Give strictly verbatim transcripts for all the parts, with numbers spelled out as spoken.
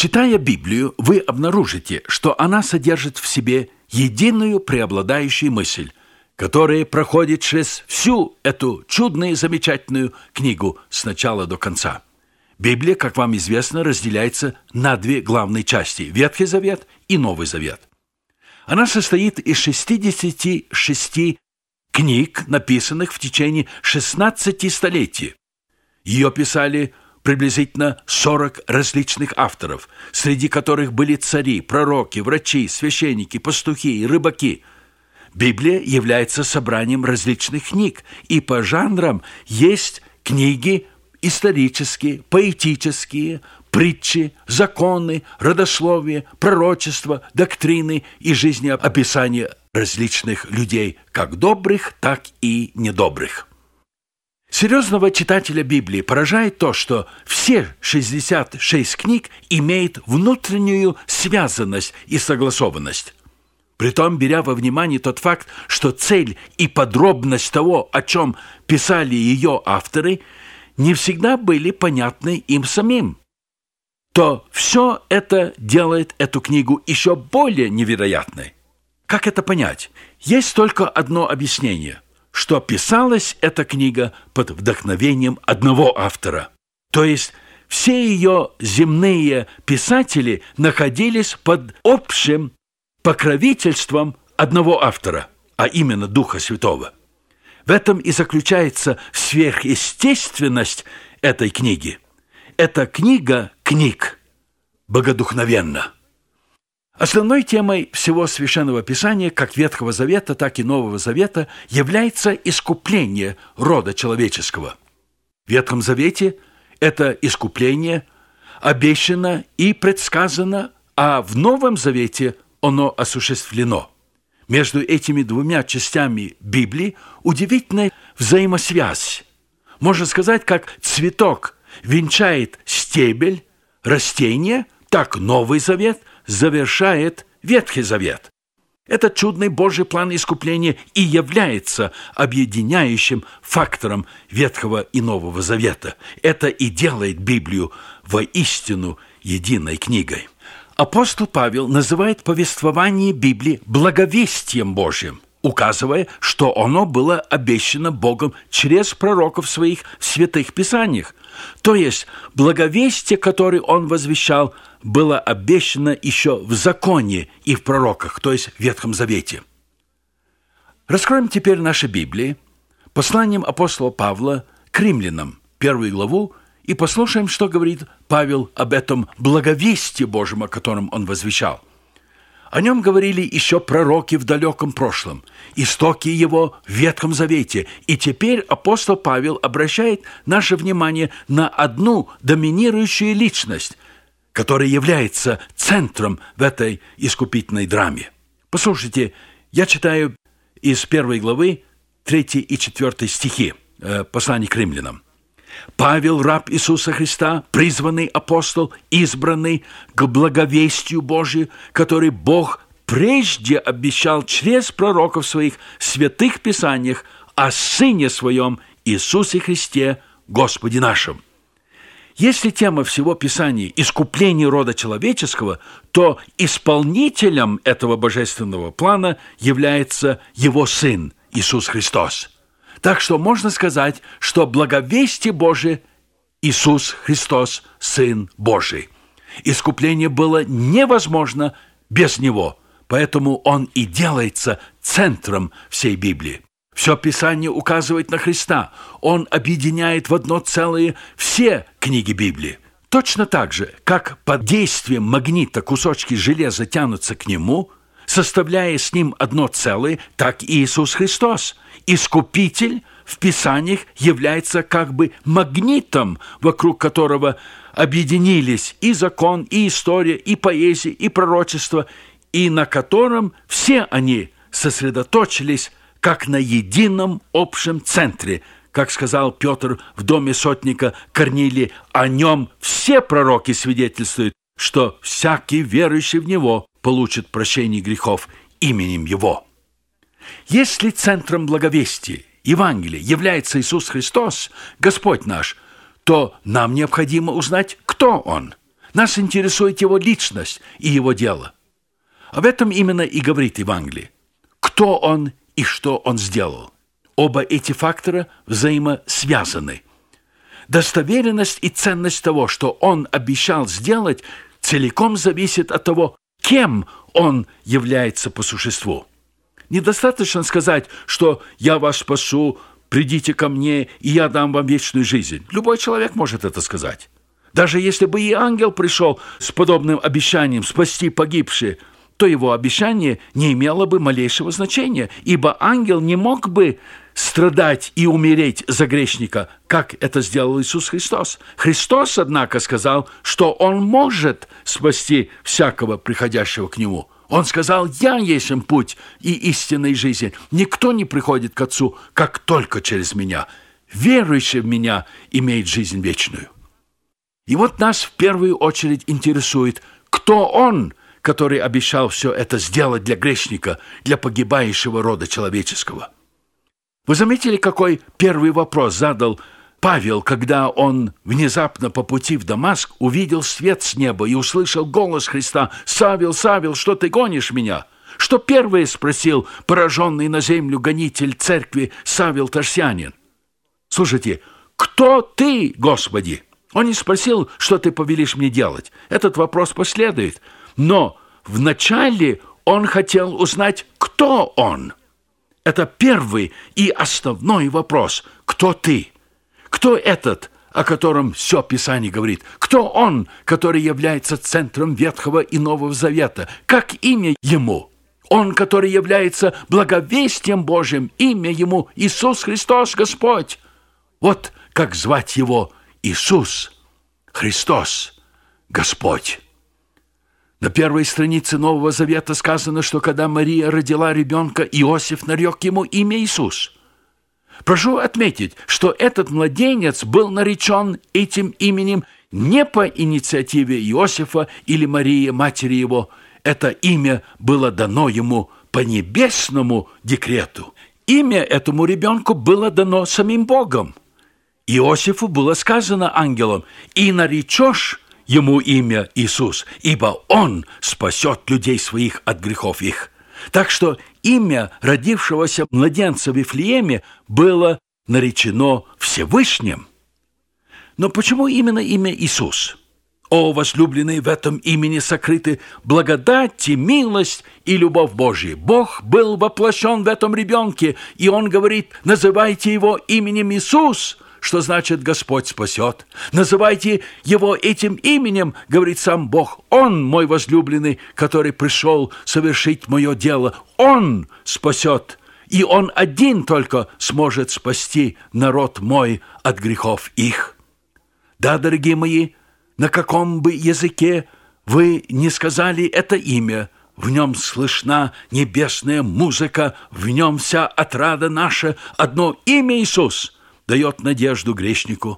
Читая Библию, вы обнаружите, что она содержит в себе единую преобладающую мысль, которая проходит через всю эту чудную и замечательную книгу с начала до конца. Библия, как вам известно, разделяется на две главные части – Ветхий Завет и Новый Завет. Она состоит из шестидесяти шести книг, написанных в течение шестнадцати столетий. Ее писали приблизительно сорок различных авторов, среди которых были цари, пророки, врачи, священники, пастухи и рыбаки. Библия является собранием различных книг, и по жанрам есть книги исторические, поэтические, притчи, законы, родословие, пророчества, доктрины и жизнеописания различных людей, как добрых, так и недобрых. Серьезного читателя Библии поражает то, что все шестьдесят шесть книг имеют внутреннюю связанность и согласованность. Притом, беря во внимание тот факт, что цель и подробность того, о чем писали ее авторы, не всегда были понятны им самим, то все это делает эту книгу еще более невероятной. Как это понять? Есть только одно объяснение, что писалась эта книга под вдохновением одного автора. То есть все ее земные писатели находились под общим покровительством одного автора, а именно Духа Святого. В этом и заключается сверхъестественность этой книги. Эта книга книг богодухновенна. Основной темой всего Священного Писания, как Ветхого Завета, так и Нового Завета, является искупление рода человеческого. В Ветхом Завете это искупление обещано и предсказано, а в Новом Завете оно осуществлено. Между этими двумя частями Библии удивительная взаимосвязь. Можно сказать, как цветок венчает стебель, растение, так Новый Завет завершает Ветхий Завет. Этот чудный Божий план искупления и является объединяющим фактором Ветхого и Нового Завета. Это и делает Библию воистину единой книгой. Апостол Павел называет повествование Библии благовестием Божьим, указывая, что оно было обещано Богом через пророков своих в святых писаниях. То есть благовестие, которое он возвещал, было обещано еще в законе и в пророках, то есть в Ветхом Завете. Раскроем теперь наши Библии посланием апостола Павла к римлянам, первую главу, и послушаем, что говорит Павел об этом благовестии Божьем, о котором он возвещал. О нем говорили еще пророки в далеком прошлом, истоки его в Ветхом Завете, и теперь апостол Павел обращает наше внимание на одну доминирующую личность, которая является центром в этой искупительной драме. Послушайте, я читаю из первой главы третий и четвёртый стихи э, послания к римлянам. «Павел, раб Иисуса Христа, призванный апостол, избранный к благовестию Божию, который Бог прежде обещал через пророков своих в святых писаниях о Сыне Своем Иисусе Христе, Господе нашем». Если тема всего Писания – искупление рода человеческого, то исполнителем этого божественного плана является Его Сын Иисус Христос. Так что можно сказать, что благовестие Божие – Иисус Христос, Сын Божий. Искупление было невозможно без Него, поэтому Он и делается центром всей Библии. Все Писание указывает на Христа. Он объединяет в одно целое все книги Библии. Точно так же, как под действием магнита кусочки железа тянутся к Нему, составляя с Ним одно целое, так и Иисус Христос. Искупитель в Писаниях является как бы магнитом, вокруг которого объединились и закон, и история, и поэзия, и пророчество, и на котором все они сосредоточились как на едином общем центре. Как сказал Петр в доме сотника Корнилия, о нем все пророки свидетельствуют, что всякий верующий в Него получит прощение грехов именем Его. Если центром благовестия, Евангелия, является Иисус Христос, Господь наш, то нам необходимо узнать, кто Он. Нас интересует его личность и его дело. Об этом именно и говорит Евангелие. Кто он и что он сделал. Оба эти фактора взаимосвязаны. Достоверность и ценность того, что он обещал сделать, целиком зависит от того, кем он является по существу. Недостаточно сказать, что «я вас спасу, придите ко мне, и я дам вам вечную жизнь». Любой человек может это сказать. Даже если бы и ангел пришел с подобным обещанием спасти погибшие, то его обещание не имело бы малейшего значения, ибо ангел не мог бы страдать и умереть за грешника, как это сделал Иисус Христос. Христос, однако, сказал, что Он может спасти всякого приходящего к Нему. Он сказал: «Я есть путь и истинная жизнь. Никто не приходит к Отцу, как только через Меня. Верующий в Меня имеет жизнь вечную». И вот нас в первую очередь интересует, кто Он, который обещал все это сделать для грешника, для погибающего рода человеческого. Вы заметили, какой первый вопрос задал Павел, когда он внезапно по пути в Дамаск увидел свет с неба и услышал голос Христа: «Савел, Савел, что ты гонишь меня?» Что первое спросил пораженный на землю гонитель церкви Савел Тарсянин? Слушайте, кто ты, Господи? Он не спросил, что ты повелишь мне делать. Этот вопрос последует. Но вначале он хотел узнать, кто он. Это первый и основной вопрос. Кто ты? Кто этот, о котором все Писание говорит? Кто он, который является центром Ветхого и Нового Завета? Как имя ему? Он, который является благовестием Божьим, имя ему Иисус Христос, Господь. Вот как звать его: Иисус Христос, Господь. На первой странице Нового Завета сказано, что когда Мария родила ребенка, Иосиф нарек ему имя Иисус. Прошу отметить, что этот младенец был наречен этим именем не по инициативе Иосифа или Марии, матери его. Это имя было дано ему по небесному декрету. Имя этому ребенку было дано самим Богом. Иосифу было сказано ангелом: «И наречешь ему имя Иисус, ибо Он спасет людей своих от грехов их». Так что имя родившегося младенца в Вифлееме было наречено Всевышним. Но почему именно имя Иисус? О, возлюбленные, в этом имени сокрыты благодать, милость и любовь Божья. Бог был воплощен в этом ребенке, и Он говорит: «Называйте его именем Иисус», что значит «Господь спасет». «Называйте его этим именем», говорит сам Бог. «Он, мой возлюбленный, который пришел совершить мое дело. Он спасет, и Он один только сможет спасти народ мой от грехов их». Да, дорогие мои, на каком бы языке вы не сказали это имя, в нем слышна небесная музыка, в нем вся отрада наша. Одно имя Иисус дает надежду грешнику.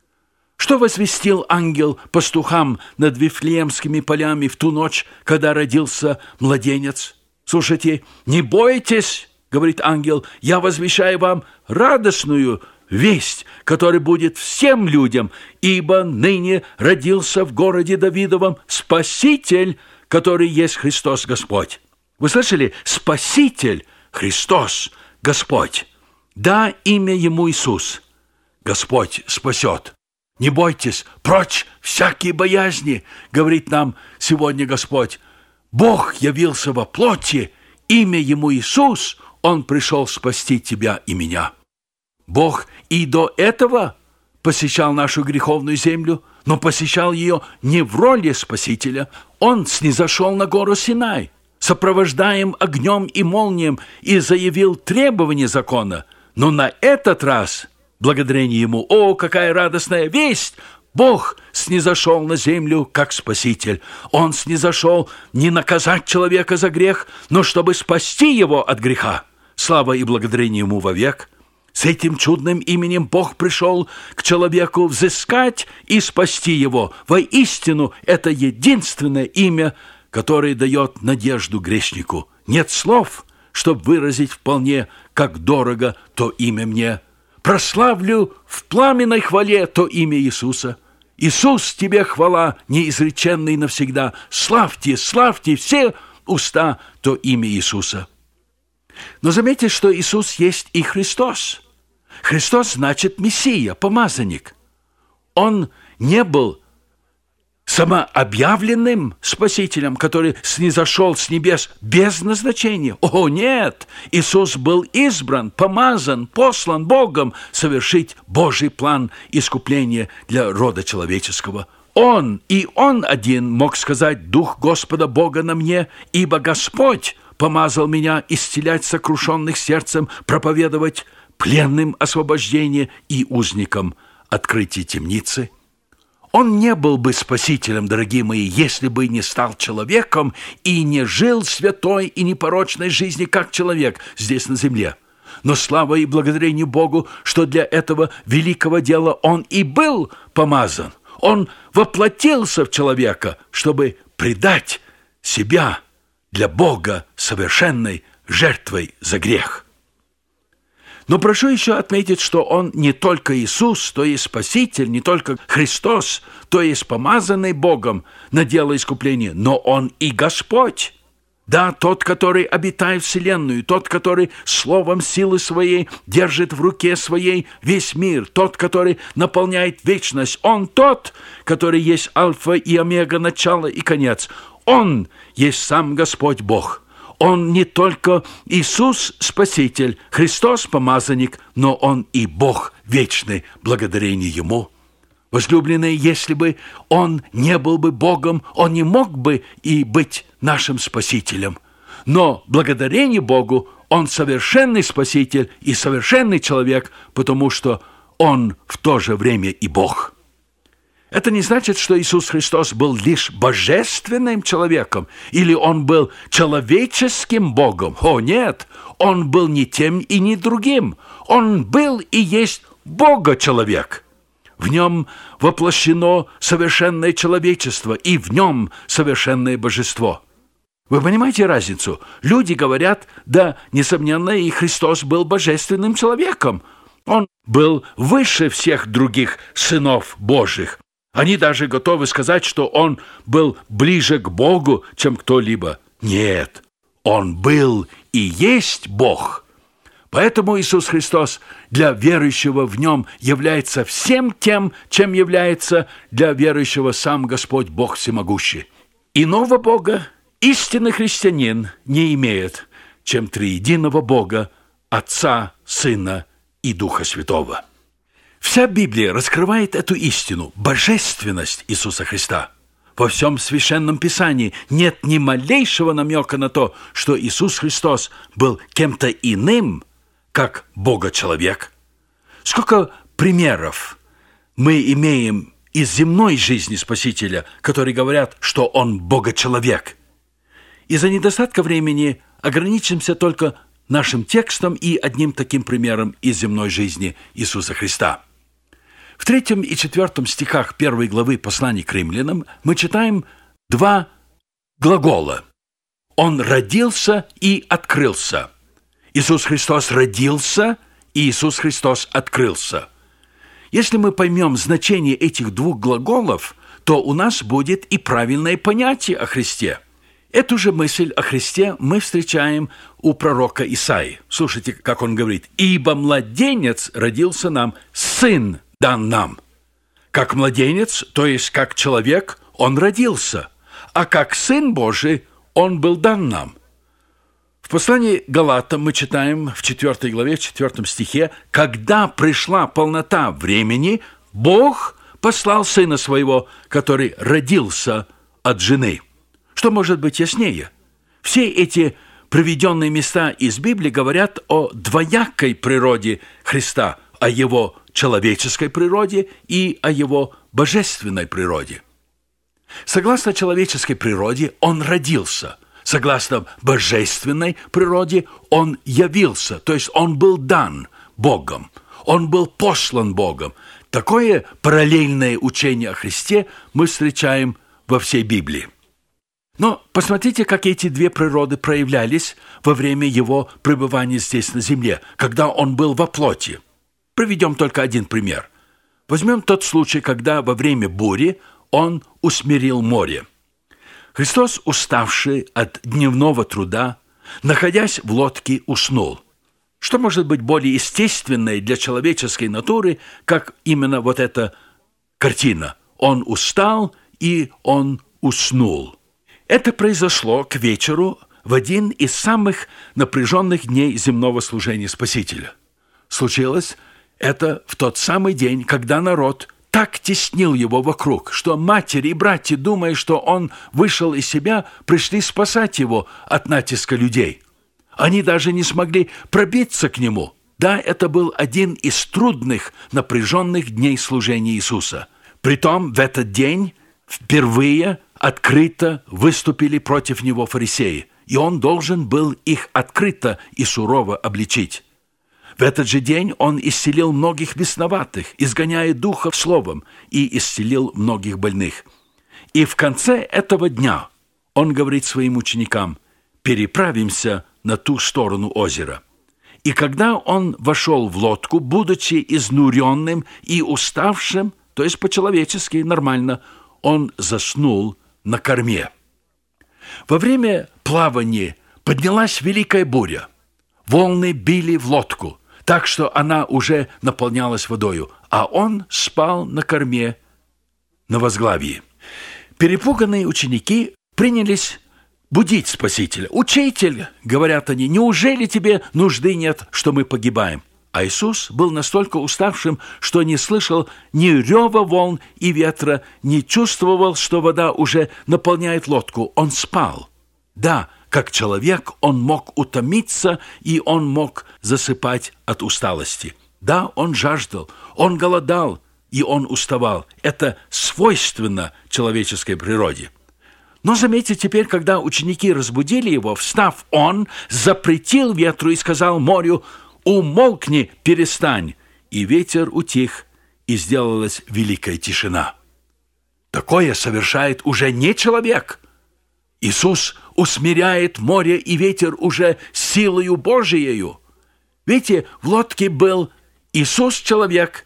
Что возвестил ангел пастухам над Вифлеемскими полями в ту ночь, когда родился младенец? Слушайте, «Не бойтесь, — говорит ангел, — я возвещаю вам радостную весть, которая будет всем людям, ибо ныне родился в городе Давидовом Спаситель, который есть Христос Господь». Вы слышали? Спаситель, Христос Господь. Да, имя ему Иисус. Господь спасет. Не бойтесь, прочь всякие боязни, говорит нам сегодня Господь. Бог явился во плоти, имя ему Иисус, Он пришел спасти тебя и меня. Бог и до этого посещал нашу греховную землю, но посещал ее не в роли Спасителя. Он снизошел на гору Синай, сопровождаем огнем и молнием, и заявил требования закона. Но на этот раз, благодарение Ему, о, какая радостная весть! Бог снизошел на землю как Спаситель. Он снизошел не наказать человека за грех, но чтобы спасти его от греха. Слава и благодарение Ему вовек. С этим чудным именем Бог пришел к человеку взыскать и спасти его. Воистину, это единственное имя, которое дает надежду грешнику. Нет слов, чтобы выразить вполне, как дорого то имя мне. Прославлю в пламенной хвале то имя Иисуса. Иисус, тебе хвала, неизреченный навсегда. Славьте, славьте все уста то имя Иисуса. Но заметьте, что Иисус есть и Христос. Христос значит Мессия, помазанник. Он не был самообъявленным Спасителем, который снизошел с небес без назначения. О, нет! Иисус был избран, помазан, послан Богом совершить Божий план искупления для рода человеческого. Он и Он один мог сказать: «Дух Господа Бога на мне, ибо Господь помазал меня исцелять сокрушенных сердцем, проповедовать пленным освобождение и узникам открытие темницы». Он не был бы спасителем, дорогие мои, если бы не стал человеком и не жил святой и непорочной жизнью, как человек здесь на земле. Но слава и благодарение Богу, что для этого великого дела Он и был помазан. Он воплотился в человека, чтобы предать себя для Бога совершенной жертвой за грех. Но прошу еще отметить, что Он не только Иисус, то есть Спаситель, не только Христос, то есть помазанный Богом на дело искупления, но Он и Господь. Да, тот, который обитает вселенную, тот, который словом силы своей держит в руке своей весь мир, тот, который наполняет вечность. Он тот, который есть альфа и омега, начало и конец. Он есть сам Господь Бог. Он не только Иисус Спаситель, Христос помазанник, но Он и Бог вечный, благодарение Ему. Возлюбленные, если бы Он не был бы Богом, Он не мог бы и быть нашим Спасителем. Но благодарение Богу Он совершенный Спаситель и совершенный человек, потому что Он в то же время и Бог. Это не значит, что Иисус Христос был лишь божественным человеком, или Он был человеческим Богом. О, нет! Он был ни тем и ни другим. Он был и есть Бога-человек. В Нем воплощено совершенное человечество, и в Нем совершенное божество. Вы понимаете разницу? Люди говорят: да, несомненно, и Христос был божественным человеком. Он был выше всех других сынов Божьих. Они даже готовы сказать, что Он был ближе к Богу, чем кто-либо. Нет, Он был и есть Бог. Поэтому Иисус Христос для верующего в Нем является всем тем, чем является для верующего сам Господь Бог Всемогущий. Иного Бога истинный христианин не имеет, чем триединого Бога, Отца, Сына и Духа Святого. Вся Библия раскрывает эту истину, божественность Иисуса Христа. Во всем Священном Писании нет ни малейшего намека на то, что Иисус Христос был кем-то иным, как Бога-человек. Сколько примеров мы имеем из земной жизни Спасителя, которые говорят, что Он Бога-человек. Из-за недостатка времени ограничимся только нашим текстом и одним таким примером из земной жизни Иисуса Христа. В третьем и четвертом стихах первой главы послания к римлянам мы читаем два глагола. Он родился и открылся. Иисус Христос родился, и Иисус Христос открылся. Если мы поймем значение этих двух глаголов, то у нас будет и правильное понятие о Христе. Эту же мысль о Христе мы встречаем у пророка Исаии. Слушайте, как он говорит: «Ибо младенец родился нам, сын дан нам». Как младенец, то есть как человек, он родился, а как сын Божий он был дан нам. В послании к Галатам мы читаем в четвёртой главе, в четвёртом стихе: «Когда пришла полнота времени, Бог послал Сына Своего, который родился от жены». Что может быть яснее? Все эти приведенные места из Библии говорят о двоякой природе Христа, о Его человеческой природе и о Его божественной природе. Согласно человеческой природе Он родился, согласно божественной природе Он явился, то есть Он был дан Богом, Он был послан Богом. Такое параллельное учение о Христе мы встречаем во всей Библии. Но посмотрите, как эти две природы проявлялись во время Его пребывания здесь на земле, когда Он был во плоти. Приведем только один пример. Возьмем тот случай, когда во время бури Он усмирил море. Христос, уставший от дневного труда, находясь в лодке, уснул. Что может быть более естественное для человеческой натуры, как именно вот эта картина? Он устал, и он уснул. Это произошло к вечеру в один из самых напряженных дней земного служения Спасителя. Случилось это в тот самый день, когда народ так теснил его вокруг, что матери и братья, думая, что он вышел из себя, пришли спасать его от натиска людей. Они даже не смогли пробиться к нему. Да, это был один из трудных, напряженных дней служения Иисуса. Притом в этот день впервые открыто выступили против него фарисеи, и он должен был их открыто и сурово обличить. В этот же день он исцелил многих бесноватых, изгоняя духов словом, и исцелил многих больных. И в конце этого дня он говорит своим ученикам: «Переправимся на ту сторону озера». И когда он вошел в лодку, будучи изнуренным и уставшим, то есть по-человечески нормально, он заснул на корме. Во время плавания поднялась великая буря. Волны били в лодку, так что она уже наполнялась водою, а он спал на корме на возглавии. Перепуганные ученики принялись будить Спасителя. «Учитель, — говорят они, — неужели тебе нужды нет, что мы погибаем?» А Иисус был настолько уставшим, что не слышал ни рева волн и ветра, не чувствовал, что вода уже наполняет лодку. Он спал. Да, как человек он мог утомиться, и он мог засыпать от усталости. Да, он жаждал, он голодал, и он уставал. Это свойственно человеческой природе. Но заметьте теперь, когда ученики разбудили его, встав, он запретил ветру и сказал морю: «Умолкни, перестань!» И ветер утих, и сделалась великая тишина. Такое совершает уже не человек. Иисус усмиряет море и ветер уже силою Божиею. Видите, в лодке был Иисус человек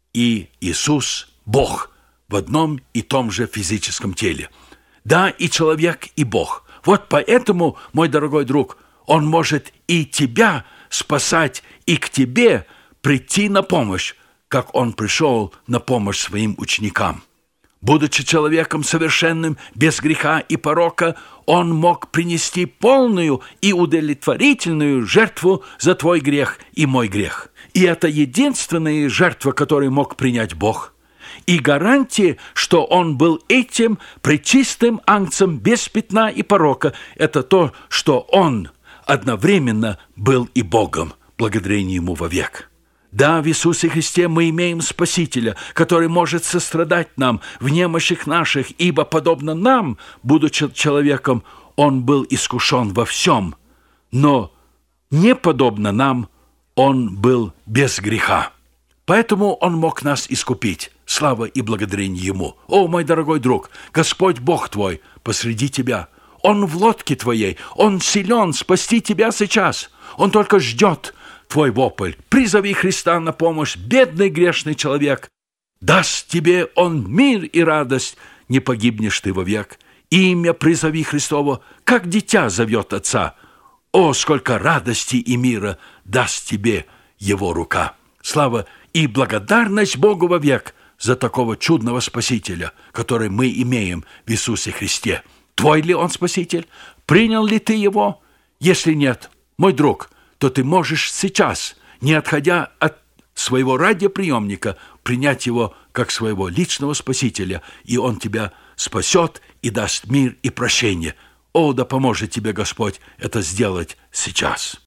и Иисус Бог в одном и том же физическом теле. Да, и человек, и Бог. Вот поэтому, мой дорогой друг, Он может и тебя спасать, и к тебе прийти на помощь, как Он пришел на помощь своим ученикам. Будучи человеком совершенным, без греха и порока, Он мог принести полную и удовлетворительную жертву за твой грех и мой грех. И это единственная жертва, которую мог принять Бог. И гарантия, что Он был этим пречистым агнцем без пятна и порока, это то, что Он одновременно был и Богом, благодарение Ему вовек. Да, в Иисусе Христе мы имеем Спасителя, который может сострадать нам в немощах наших, ибо, подобно нам, будучи человеком, Он был искушен во всем, но не подобно нам, Он был без греха. Поэтому Он мог нас искупить. Слава и благодарение Ему. О, мой дорогой друг, Господь Бог твой посреди тебя. Он в лодке твоей, Он силен спасти тебя сейчас. Он только ждет твой вопль. Призови Христа на помощь, бедный грешный человек. Даст тебе Он мир и радость, не погибнешь ты вовек. Имя призови Христово, как дитя зовет Отца. О, сколько радости и мира даст тебе Его рука. Слава и благодарность Богу вовек за такого чудного Спасителя, который мы имеем в Иисусе Христе. Твой ли Он Спаситель? Принял ли ты Его? Если нет, мой друг, то ты можешь сейчас, не отходя от своего радиоприемника, принять Его как своего личного Спасителя, и Он тебя спасет и даст мир и прощение. О, да поможет тебе Господь это сделать сейчас.